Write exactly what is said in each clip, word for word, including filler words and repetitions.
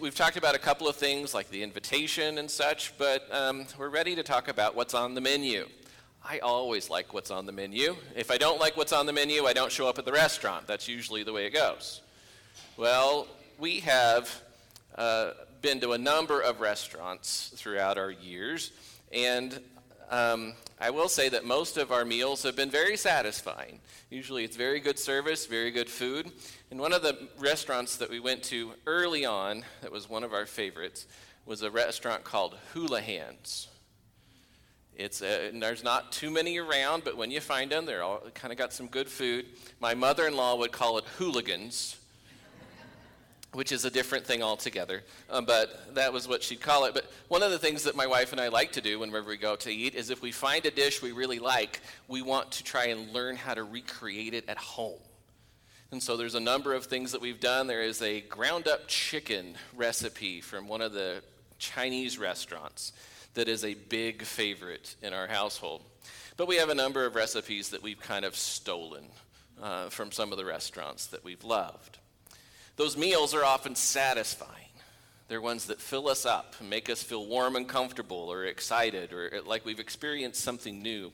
we've talked about a couple of things like the invitation and such, but um, we're ready to talk about what's on the menu. I always like what's on the menu. If I don't like what's on the menu, I don't show up at the restaurant. That's usually the way it goes. Well, we have uh, been to a number of restaurants throughout our years, and um, I will say that most of our meals have been very satisfying. Usually it's very good service, very good food. And one of the restaurants that we went to early on, that was one of our favorites, was a restaurant called Houlihan's. It's a, there's not too many around, but when you find them, they're all kind of got some good food. My mother-in-law would call it hooligans, which is a different thing altogether, um, but that was what she'd call it. But one of the things that my wife and I like to do whenever we go to eat is if we find a dish we really like, we want to try and learn how to recreate it at home. And so there's a number of things that we've done. There is a ground-up chicken recipe from one of the Chinese restaurants that is a big favorite in our household. But we have a number of recipes that we've kind of stolen uh, from some of the restaurants that we've loved. Those meals are often satisfying. They're ones that fill us up and make us feel warm and comfortable or excited or like we've experienced something new.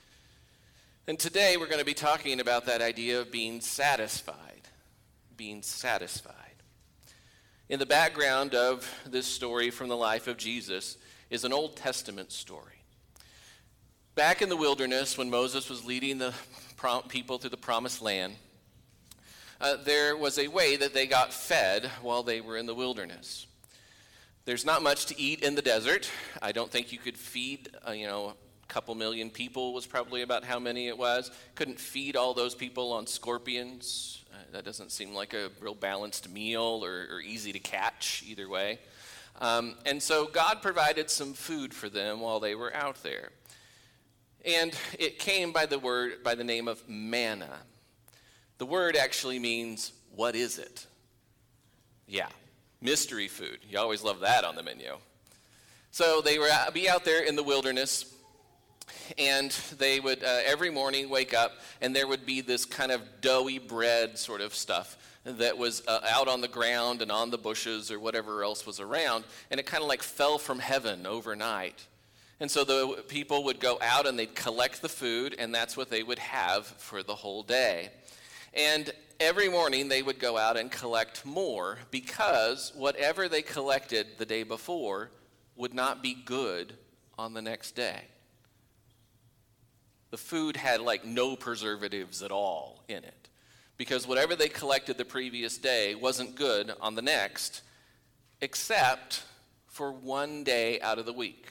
And today we're going to be talking about that idea of being satisfied, being satisfied. In the background of this story from the life of Jesus is an Old Testament story. Back in the wilderness, when Moses was leading the people through the promised land, uh, there was a way that they got fed while they were in the wilderness. There's not much to eat in the desert. I don't think you could feed, uh, you know, a couple million people was probably about how many it was. Couldn't feed all those people on scorpions. Uh, that doesn't seem like a real balanced meal or, or easy to catch either way. Um, and so God provided some food for them while they were out there. And it came by the word, by the name of manna. The word actually means, what is it? Yeah, mystery food. You always love that on the menu. So they would be out there in the wilderness, and they would uh, every morning wake up, and there would be this kind of doughy bread sort of stuff that was uh, out on the ground and on the bushes or whatever else was around, and it kind of like fell from heaven overnight. And so the people would go out and they'd collect the food, and that's what they would have for the whole day. And every morning they would go out and collect more, because whatever they collected the day before would not be good on the next day. The food had like no preservatives at all in it, because whatever they collected the previous day wasn't good on the next, except for one day out of the week.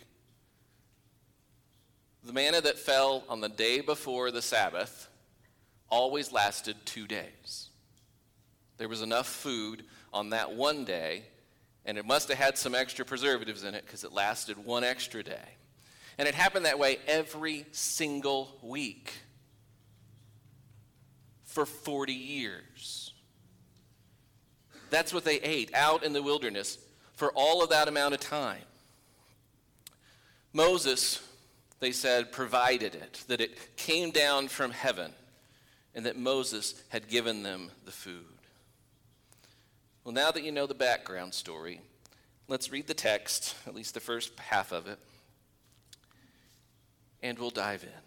The manna that fell on the day before the Sabbath always lasted two days. There was enough food on that one day, and it must have had some extra preservatives in it because it lasted one extra day. And it happened that way every single week for forty years. That's what they ate out in the wilderness for all of that amount of time. Moses, they said, provided it, that it came down from heaven, and that Moses had given them the food. Well, now that you know the background story, let's read the text, at least the first half of it, and we'll dive in.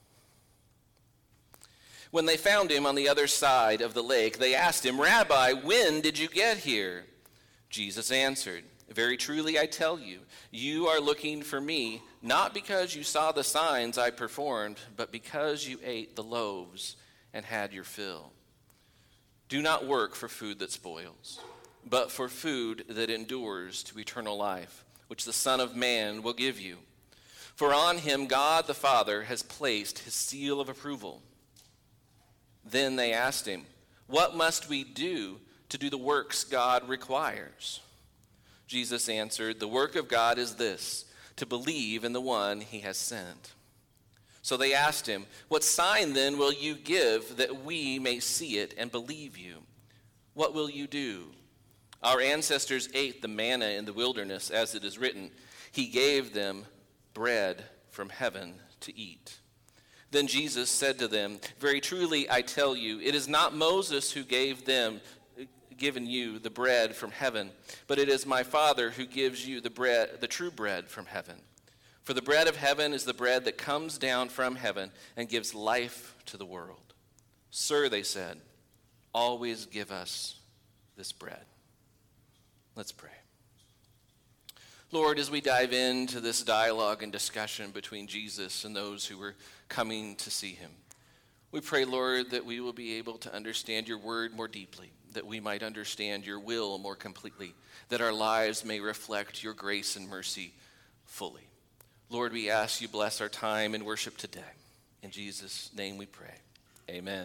When they found him on the other side of the lake, they asked him, "Rabbi, when did you get here?" Jesus answered, "Very truly I tell you, you are looking for me, not because you saw the signs I performed, but because you ate the loaves and had your fill. Do not work for food that spoils, but for food that endures to eternal life, which the Son of Man will give you. For on him God the Father has placed his seal of approval." Then they asked him, "What must we do to do the works God requires?" Jesus answered, "The work of God is this, to believe in the one he has sent." So they asked him, "What sign then will you give that we may see it and believe you? What will you do? Our ancestors ate the manna in the wilderness, as it is written, he gave them bread from heaven to eat." Then Jesus said to them, "Very truly I tell you, it is not Moses who gave them given you the bread from heaven, but it is my Father who gives you the bread, the true bread from heaven. For the bread of heaven is the bread that comes down from heaven and gives life to the world. Sir, they said, always give us this bread. Let's pray. Lord, as we dive into this dialogue and discussion between Jesus and those who were coming to see him, we pray, Lord, that we will be able to understand your word more deeply, that we might understand your will more completely, that our lives may reflect your grace and mercy fully. Lord, we ask you bless our time in worship today. In Jesus' name we pray. Amen.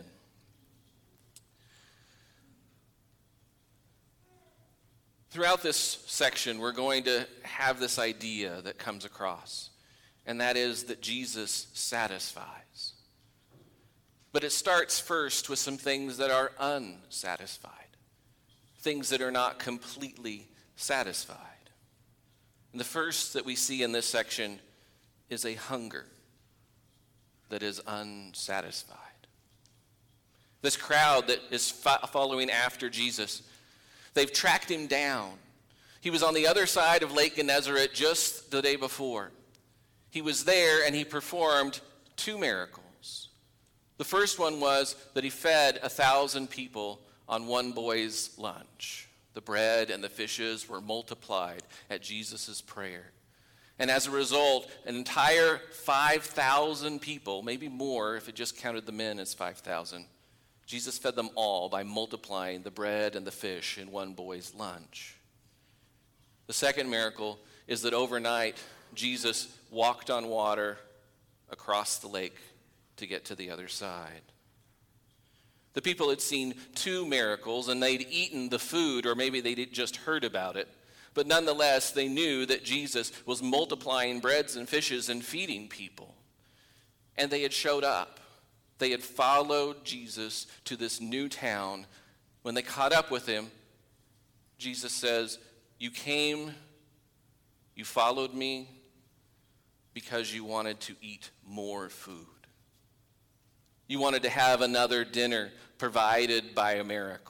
Throughout this section, we're going to have this idea that comes across, and that is that Jesus satisfies. But it starts first with some things that are unsatisfied, things that are not completely satisfied. And the first that we see in this section is a hunger that is unsatisfied. This crowd that is fo- following after Jesus, they've tracked him down. He was on the other side of Lake Gennesaret just the day before. He was there and he performed two miracles. The first one was that he fed a thousand people on one boy's lunch. The bread and the fishes were multiplied at Jesus' prayer. And as a result, an entire five thousand people, maybe more if it just counted the men as five thousand, Jesus fed them all by multiplying the bread and the fish in one boy's lunch. The second miracle is that overnight, Jesus walked on water across the lake to get to the other side. The people had seen two miracles, and they'd eaten the food, or maybe they'd just heard about it. But nonetheless, they knew that Jesus was multiplying breads and fishes and feeding people. And they had showed up. They had followed Jesus to this new town. When they caught up with him, Jesus says, "You came, you followed me because you wanted to eat more food. You wanted to have another dinner provided by a miracle."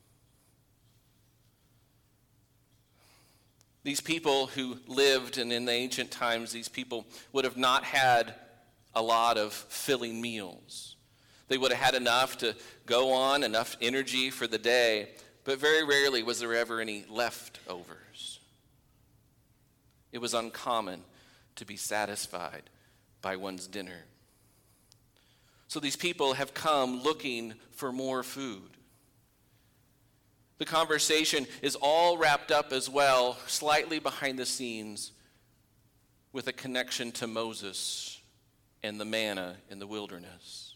These people who lived, and in the ancient times, these people would have not had a lot of filling meals. They would have had enough to go on, enough energy for the day, but very rarely was there ever any leftovers. It was uncommon to be satisfied by one's dinner. So these people have come looking for more food. The conversation is all wrapped up as well, slightly behind the scenes, with a connection to Moses and the manna in the wilderness.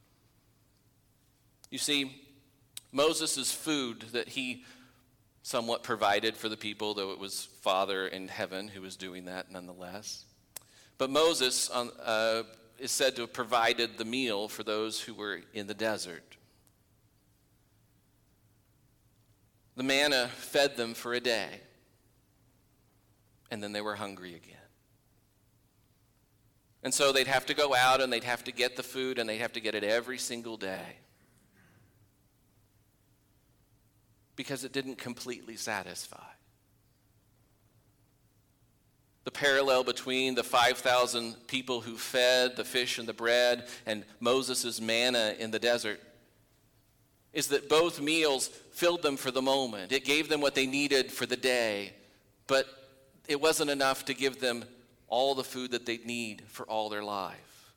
You see, Moses' food that he somewhat provided for the people, though it was Father in heaven who was doing that nonetheless. But Moses uh, is said to have provided the meal for those who were in the desert. The manna fed them for a day, and then they were hungry again. And so they'd have to go out and they'd have to get the food, and they'd have to get it every single day, because it didn't completely satisfy. The parallel between the five thousand people who fed the fish and the bread and Moses' manna in the desert is that both meals filled them for the moment. It gave them what they needed for the day, but it wasn't enough to give them all the food that they'd need for all their life.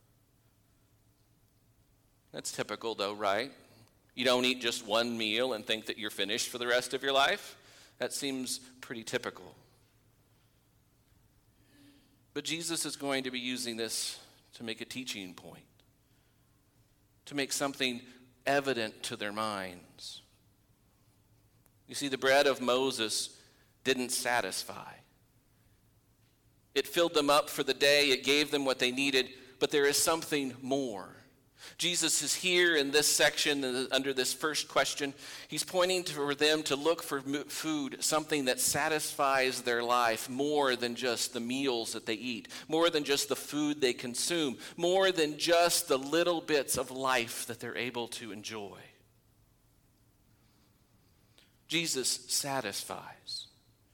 That's typical though, right? You don't eat just one meal and think that you're finished for the rest of your life. That seems pretty typical. But Jesus is going to be using this to make a teaching point, to make something evident to their minds. You see, the bread of Moses didn't satisfy. It filled them up for the day. It gave them what they needed, but there is something more. Jesus is here in this section under this first question. He's pointing for them to look for food, something that satisfies their life more than just the meals that they eat, more than just the food they consume, more than just the little bits of life that they're able to enjoy. Jesus satisfies.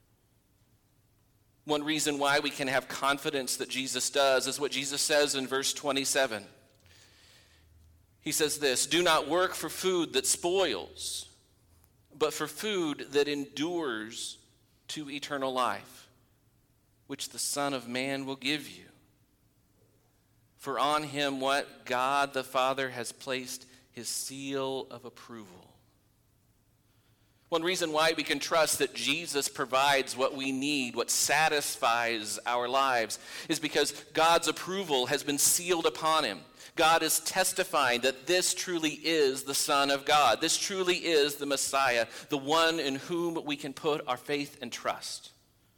One reason why we can have confidence that Jesus does is what Jesus says in verse twenty-seven. He says this, "Do not work for food that spoils, but for food that endures to eternal life, which the Son of Man will give you. For on him what God the Father has placed his seal of approval." One reason why we can trust that Jesus provides what we need, what satisfies our lives, is because God's approval has been sealed upon him. God is testifying that this truly is the Son of God. This truly is the Messiah, the one in whom we can put our faith and trust.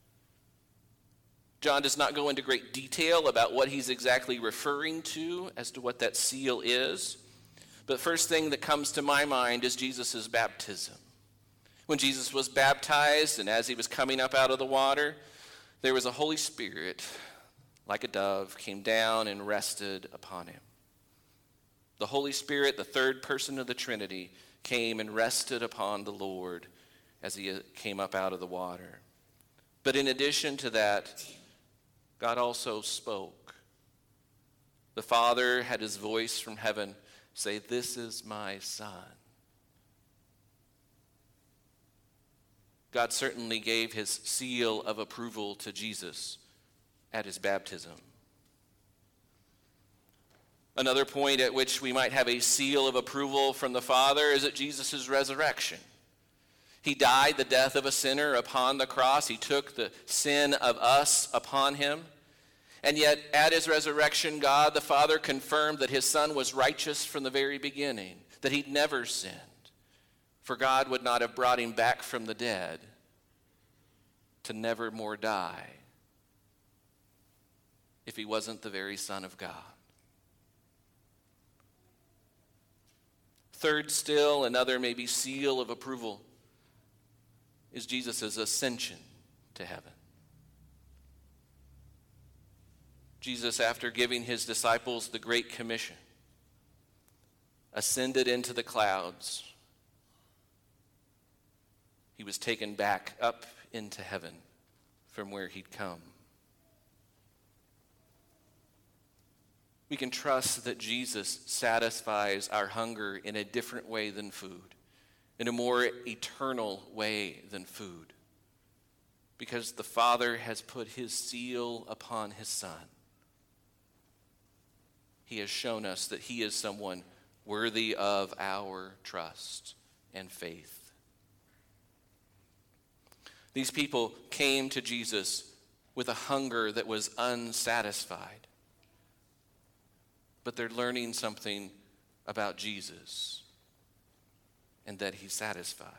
John does not go into great detail about what he's exactly referring to as to what that seal is. But first thing that comes to my mind is Jesus' baptism. When Jesus was baptized and as he was coming up out of the water, there was a Holy Spirit, like a dove, came down and rested upon him. The Holy Spirit, the third person of the Trinity, came and rested upon the Lord as he came up out of the water. But in addition to that, God also spoke. The Father had his voice from heaven say, "This is my Son." God certainly gave his seal of approval to Jesus at his baptism. Another point at which we might have a seal of approval from the Father is at Jesus' resurrection. He died the death of a sinner upon the cross. He took the sin of us upon him. And yet, at his resurrection, God the Father confirmed that his Son was righteous from the very beginning, that he'd never sinned. For God would not have brought him back from the dead to never more die if he wasn't the very Son of God. Third still, another maybe seal of approval is Jesus' ascension to heaven. Jesus, after giving his disciples the Great Commission, ascended into the clouds. He was taken back up into heaven from where he'd come. We can trust that Jesus satisfies our hunger in a different way than food, in a more eternal way than food, because the Father has put his seal upon his Son. He has shown us that he is someone worthy of our trust and faith. These people came to Jesus with a hunger that was unsatisfied. But they're learning something about Jesus and that he satisfies.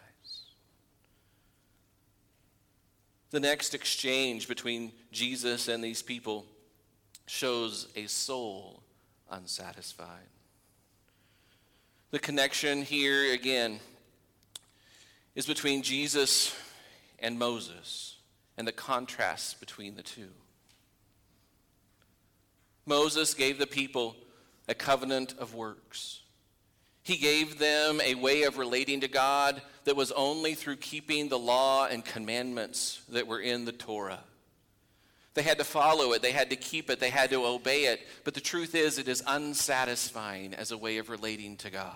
The next exchange between Jesus and these people shows a soul unsatisfied. The connection here, again, is between Jesus and Moses, and the contrast between the two. Moses gave the people a covenant of works. He gave them a way of relating to God that was only through keeping the law and commandments that were in the Torah. They had to follow it, they had to keep it, they had to obey it, but the truth is it is unsatisfying as a way of relating to God.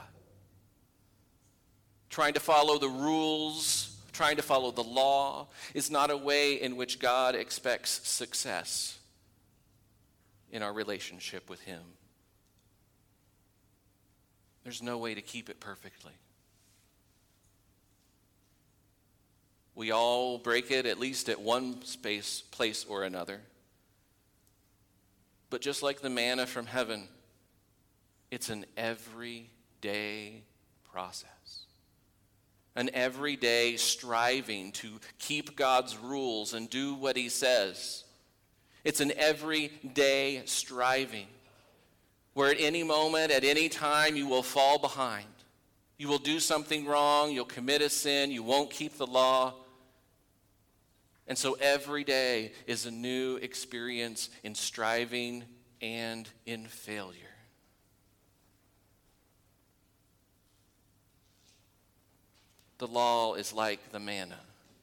Trying to follow the rules, trying to follow the law is not a way in which God expects success in our relationship with him. There's no way to keep it perfectly. We all break it at least at one space, place or another. But just like the manna from heaven, it's an everyday process. An everyday striving to keep God's rules and do what he says. It's an everyday striving where at any moment, at any time, you will fall behind. You will do something wrong, you'll commit a sin, you won't keep the law. And so every day is a new experience in striving and in failure. the law is like the manna.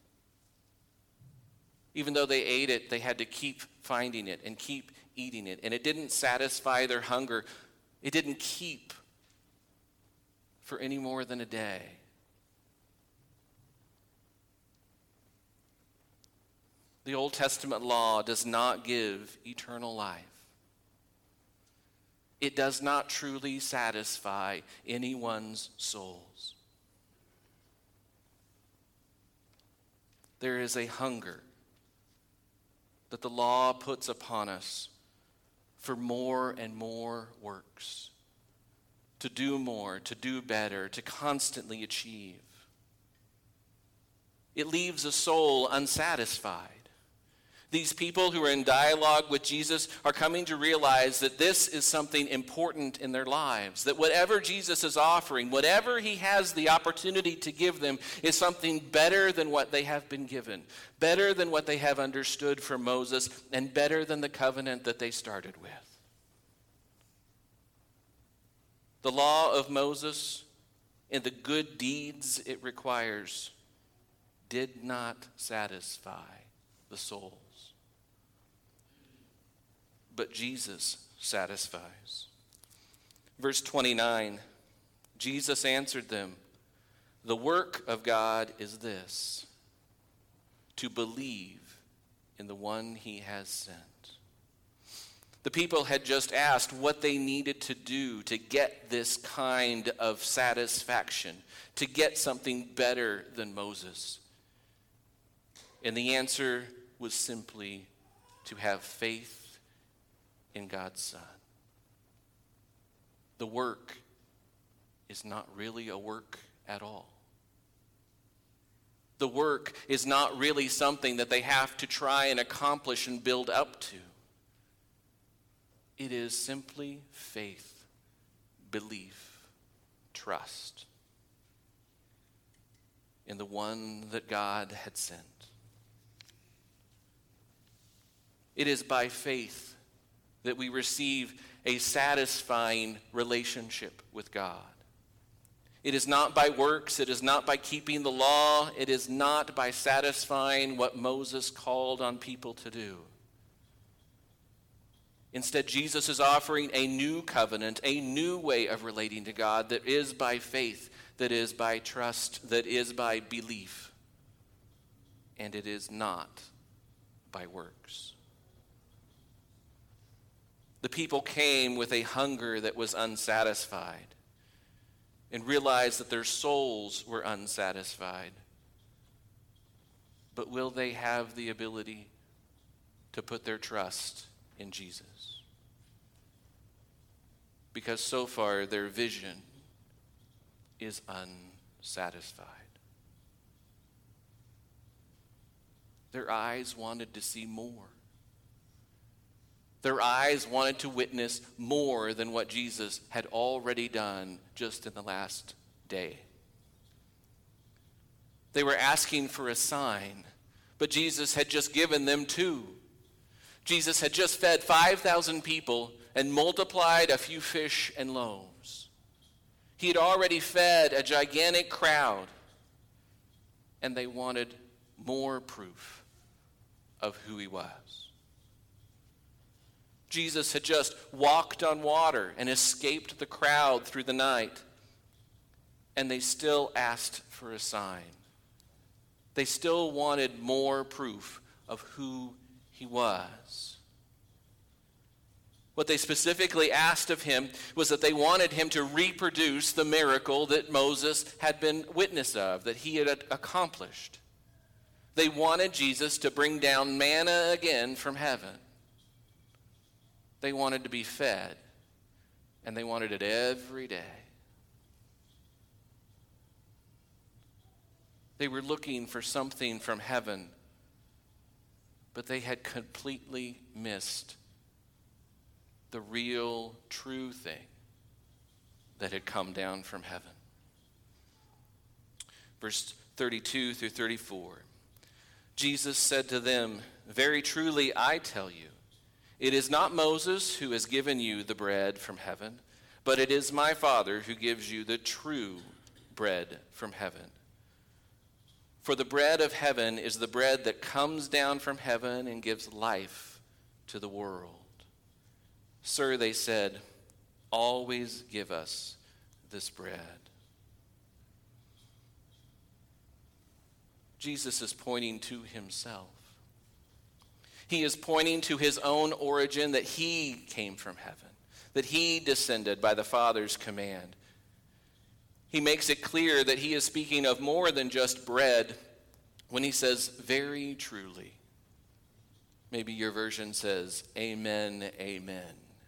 Even though they ate it, they had to keep finding it and keep eating it. And it didn't satisfy their hunger. It didn't keep for any more than a day. The Old Testament law does not give eternal life. It does not truly satisfy anyone's souls. There is a hunger that the law puts upon us for more and more works, to do more, to do better, to constantly achieve. It leaves a soul unsatisfied. These people who are in dialogue with Jesus are coming to realize that this is something important in their lives, that whatever Jesus is offering, whatever he has the opportunity to give them, is something better than what they have been given, better than what they have understood from Moses, and better than the covenant that they started with. The law of Moses and the good deeds it requires did not satisfy the souls. But Jesus satisfies. Verse twenty-nine, Jesus answered them, "The work of God is this, to believe in the one he has sent." The people had just asked what they needed to do to get this kind of satisfaction, to get something better than Moses. And the answer was simply to have faith in God's Son. The work is not really a work at all. The work is not really something that they have to try and accomplish and build up to. It is simply faith, belief, trust in the one that God had sent. It is by faith that we receive a satisfying relationship with God. It is not by works, it is not by keeping the law, it is not by satisfying what Moses called on people to do. Instead, Jesus is offering a new covenant, a new way of relating to God that is by faith, that is by trust, that is by belief, and it is not by works. The people came with a hunger that was unsatisfied and realized that their souls were unsatisfied. But will they have the ability to put their trust in Jesus? Because so far their vision is unsatisfied. Their eyes wanted to see more. Their eyes wanted to witness more than what Jesus had already done just in the last day. They were asking for a sign, but Jesus had just given them two. Jesus had just fed five thousand people and multiplied a few fish and loaves. He had already fed a gigantic crowd, and they wanted more proof of who he was. Jesus had just walked on water and escaped the crowd through the night, and they still asked for a sign. They still wanted more proof of who he was. What they specifically asked of him was that they wanted him to reproduce the miracle that Moses had been witness of, that he had accomplished. They wanted Jesus to bring down manna again from heaven. They wanted to be fed, and they wanted it every day. They were looking for something from heaven, but they had completely missed the real, true thing that had come down from heaven. Verse thirty-two through thirty-four. Jesus said to them, "Very truly I tell you, it is not Moses who has given you the bread from heaven, but it is my Father who gives you the true bread from heaven. For the bread of heaven is the bread that comes down from heaven and gives life to the world. Sir, they said, always give us this bread. Jesus is pointing to himself. He is pointing to his own origin, that he came from heaven, that he descended by the Father's command. He makes it clear that he is speaking of more than just bread when he says, very truly. Maybe your version says, amen, amen.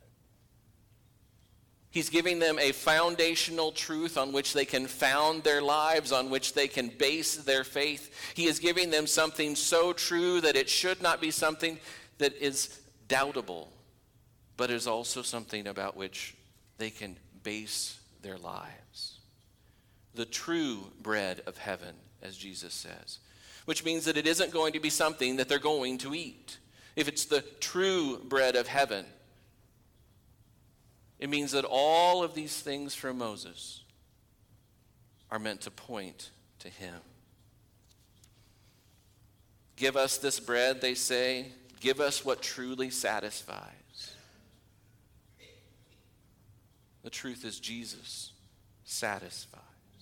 He's giving them a foundational truth on which they can found their lives, on which they can base their faith. He is giving them something so true that it should not be something that is doubtable, but is also something about which they can base their lives. The true bread of heaven, as Jesus says, which means that it isn't going to be something that they're going to eat. If it's the true bread of heaven, it means that all of these things from Moses are meant to point to him. Give us this bread, they say. Give us what truly satisfies. The truth is, Jesus satisfies.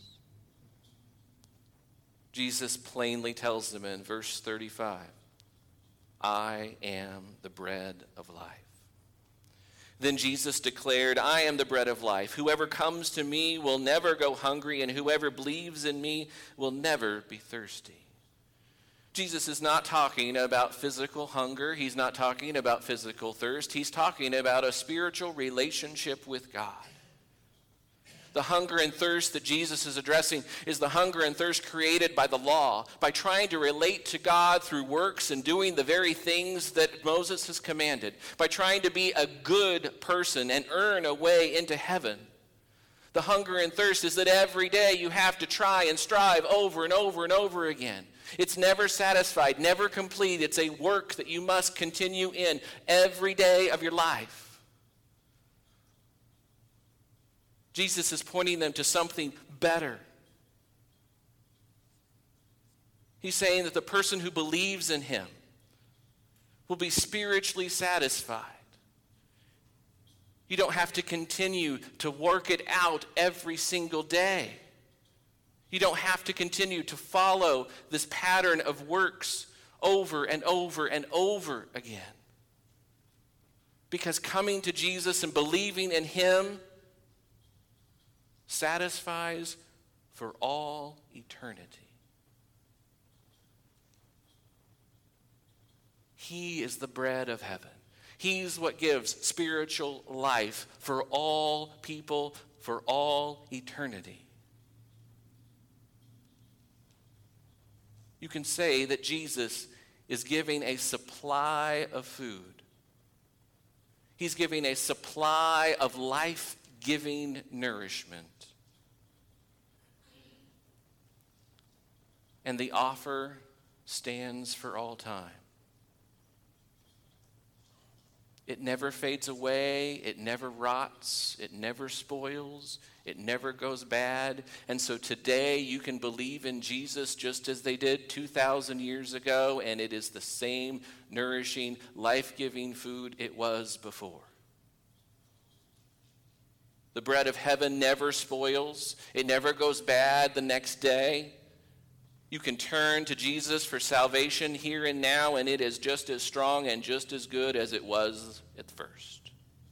Jesus plainly tells them in verse thirty-five, I am the bread of life. Then Jesus declared, I am the bread of life. Whoever comes to me will never go hungry, and whoever believes in me will never be thirsty. Jesus is not talking about physical hunger. He's not talking about physical thirst. He's talking about a spiritual relationship with God. The hunger and thirst that Jesus is addressing is the hunger and thirst created by the law, by trying to relate to God through works and doing the very things that Moses has commanded, by trying to be a good person and earn a way into heaven. The hunger and thirst is that every day you have to try and strive over and over and over again. It's never satisfied, never complete. It's a work that you must continue in every day of your life. Jesus is pointing them to something better. He's saying that the person who believes in him will be spiritually satisfied. You don't have to continue to work it out every single day. You don't have to continue to follow this pattern of works over and over and over again. Because coming to Jesus and believing in him satisfies for all eternity. He is the bread of heaven. He's what gives spiritual life for all people, for all eternity. You can say that Jesus is giving a supply of food. He's giving a supply of life-giving nourishment. And the offer stands for all time. It never fades away, it never rots, it never spoils, it never goes bad. And so today you can believe in Jesus just as they did two thousand years ago, and it is the same nourishing, life-giving food it was before. The bread of heaven never spoils, it never goes bad the next day. You can turn to Jesus for salvation here and now, and it is just as strong and just as good as it was at first.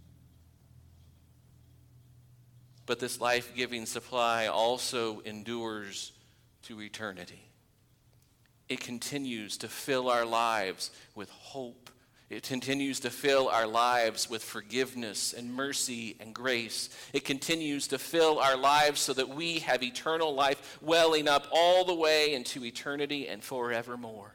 But this life-giving supply also endures to eternity. It continues to fill our lives with hope. It continues to fill our lives with forgiveness and mercy and grace. It continues to fill our lives so that we have eternal life welling up all the way into eternity and forevermore.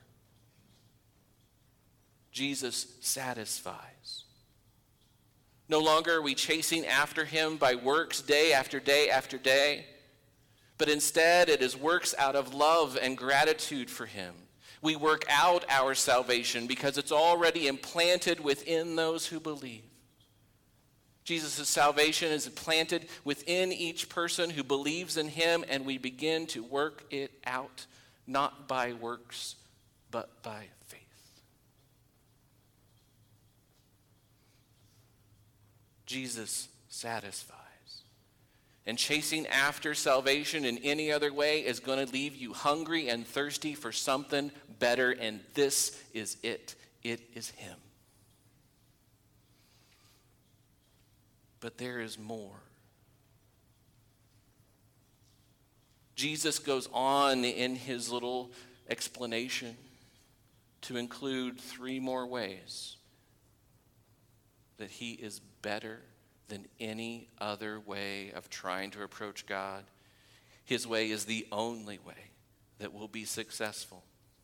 Jesus satisfies. No longer are we chasing after him by works day after day after day, but instead it is works out of love and gratitude for him. We work out our salvation because it's already implanted within those who believe. Jesus' salvation is implanted within each person who believes in him, and we begin to work it out not by works, but by faith. Jesus satisfies. And chasing after salvation in any other way is going to leave you hungry and thirsty for something better, and this is it. It is him. But there is more. Jesus goes on in his little explanation to include three more ways that he is better than any other way of trying to approach God. His way is the only way that will be successful.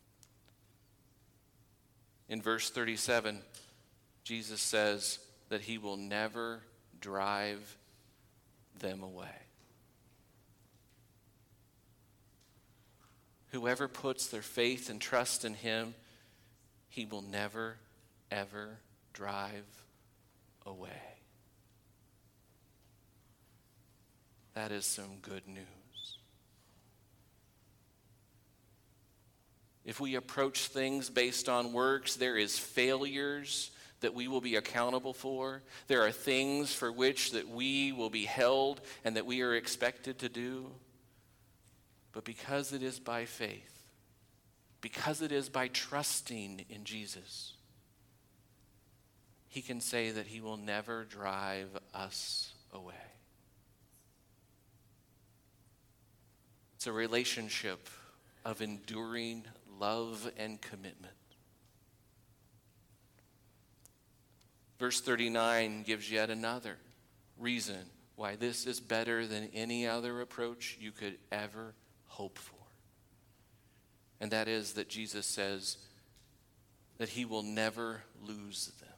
In verse thirty-seven, Jesus says that he will never drive them away. Whoever puts their faith and trust in him, he will never, ever drive away. That is some good news. If we approach things based on works, there is failures that we will be accountable for. There are things for which that we will be held and that we are expected to do. But because it is by faith, because it is by trusting in Jesus, he can say that he will never drive us away. It's a relationship of enduring love and commitment. Verse thirty-nine gives yet another reason why this is better than any other approach you could ever hope for. And that is that Jesus says that he will never lose them.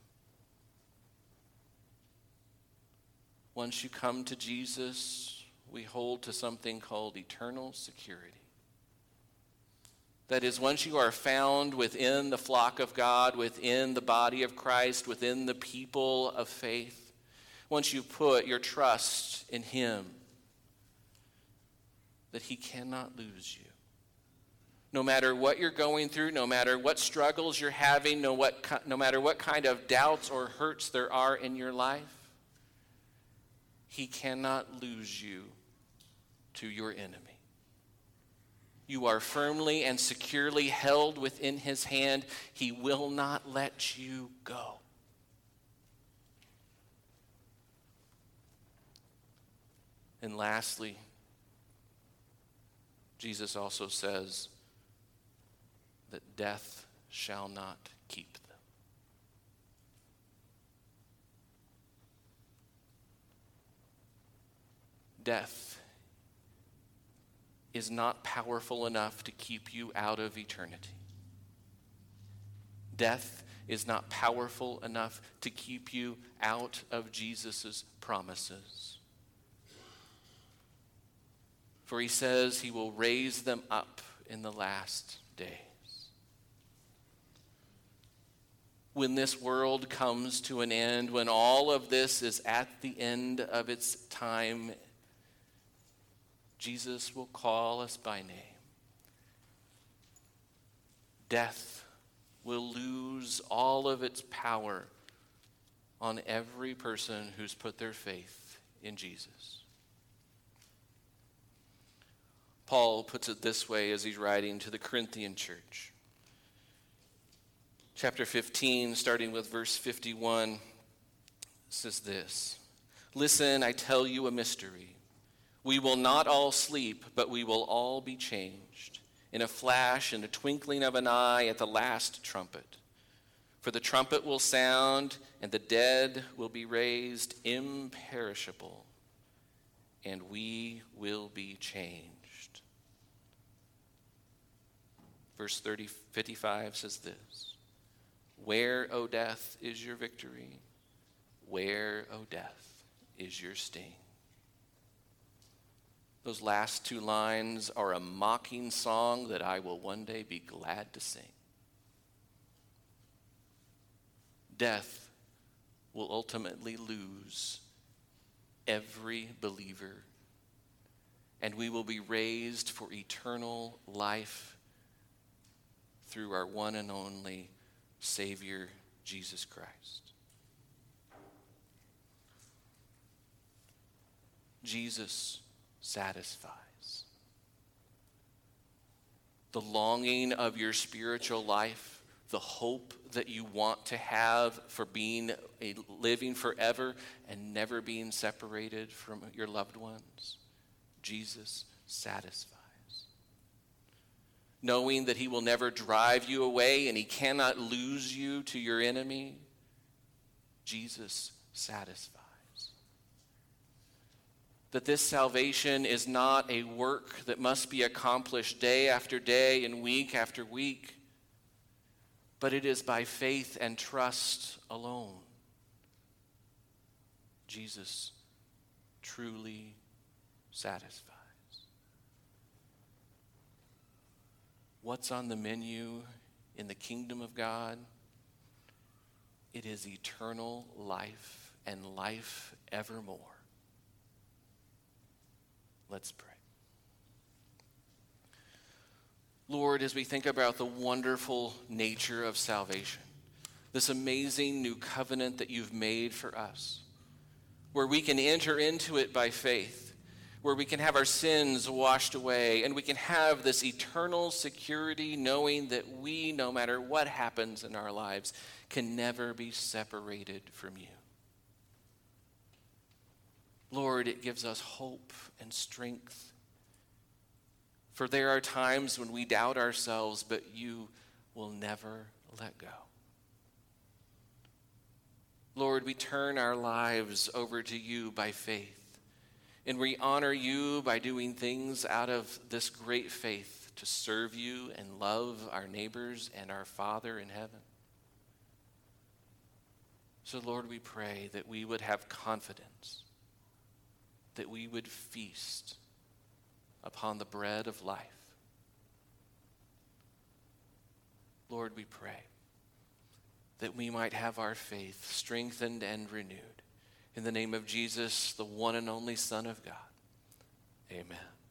Once you come to Jesus, we hold to something called eternal security. That is, once you are found within the flock of God, within the body of Christ, within the people of faith, once you put your trust in him, that he cannot lose you. No matter what you're going through, no matter what struggles you're having, no, what, no matter what kind of doubts or hurts there are in your life, he cannot lose you to your enemy. You are firmly and securely held within his hand. He will not let you go. And lastly, Jesus also says that death shall not keep them. Death is not powerful enough to keep you out of eternity. Death is not powerful enough to keep you out of Jesus' promises. For he says he will raise them up in the last days. When this world comes to an end, when all of this is at the end of its time, Jesus will call us by name. Death will lose all of its power on every person who's put their faith in Jesus. Paul puts it this way as he's writing to the Corinthian church. Chapter fifteen, starting with verse fifty-one, says this: "Listen, I tell you a mystery. We will not all sleep, but we will all be changed, in a flash, in a twinkling of an eye, at the last trumpet. For the trumpet will sound, and the dead will be raised imperishable, and we will be changed." Verse thirty, fifty-five says this: "Where, O death, is your victory? Where, O death, is your sting?" Those last two lines are a mocking song that I will one day be glad to sing. Death will ultimately lose every believer, and we will be raised for eternal life through our one and only Savior, Jesus Christ. Jesus satisfies. The longing of your spiritual life, the hope that you want to have for being a living forever and never being separated from your loved ones, Jesus satisfies. Knowing that he will never drive you away and he cannot lose you to your enemy, Jesus satisfies. That this salvation is not a work that must be accomplished day after day and week after week, but it is by faith and trust alone. Jesus truly satisfies. What's on the menu in the kingdom of God? It is eternal life and life evermore. Let's pray. Lord, as we think about the wonderful nature of salvation, this amazing new covenant that you've made for us, where we can enter into it by faith, where we can have our sins washed away, and we can have this eternal security knowing that we, no matter what happens in our lives, can never be separated from you. Lord, it gives us hope and strength. For there are times when we doubt ourselves, but you will never let go. Lord, we turn our lives over to you by faith, and we honor you by doing things out of this great faith to serve you and love our neighbors and our Father in heaven. So, Lord, we pray that we would have confidence, that we would feast upon the bread of life. Lord, we pray that we might have our faith strengthened and renewed. In the name of Jesus, the one and only Son of God. Amen.